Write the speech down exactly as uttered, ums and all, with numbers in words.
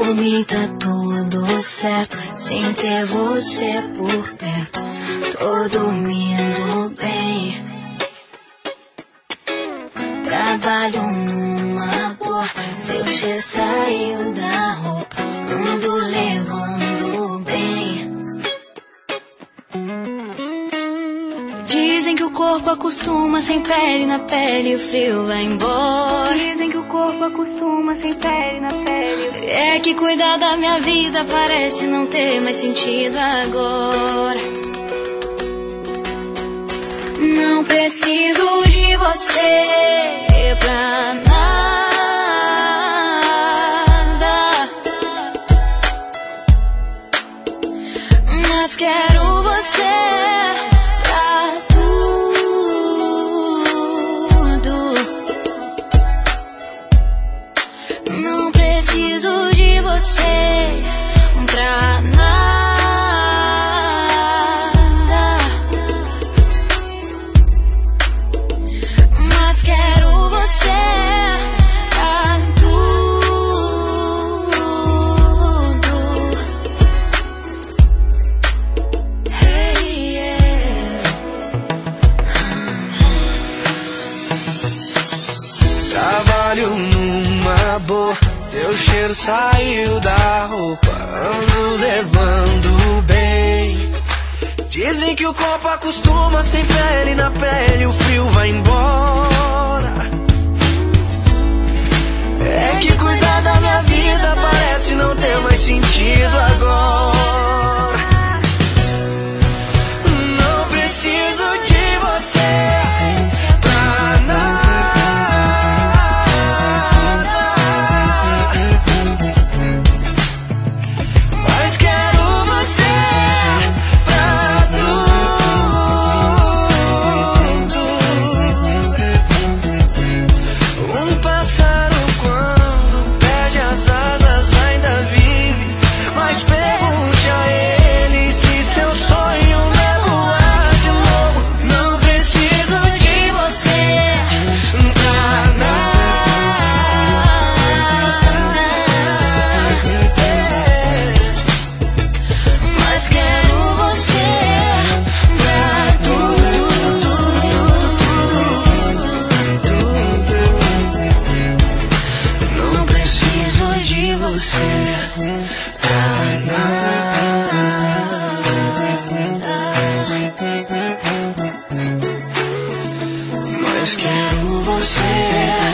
Por mim tá tudo certo, sem ter você por perto. Tô dormindo bem. Trabalho numa boa, seu cheiro saiu da roupa. Ando levando bem. Dizem que o corpo acostuma sem pele na pele, o frio vai embora. Dizem que o corpo acostuma sem pele na pele. É que cuidar da minha vida parece não ter mais sentido agora. Não preciso de você pra nada, mas quero você pra tudo. Não preciso de você pra nada, mas quero você pra tudo. Hey, yeah. Trabalho numa boa, seu cheiro saiu da roupa. Ando levando bem. Dizem que o corpo acostuma sem pele na pele, o frio vai embora. É que cuidar da minha vida parece não ter mais sentido agora. Não preciso de você pra nada, mas quero você pra tudo. Um pássaro quando perde as asas ainda vive, mas pergunte a ele se seu sonho vai voar de novo. Não preciso de você pra nada, mas quero você pra tudo. Não preciso de você pra nada, mas quero você.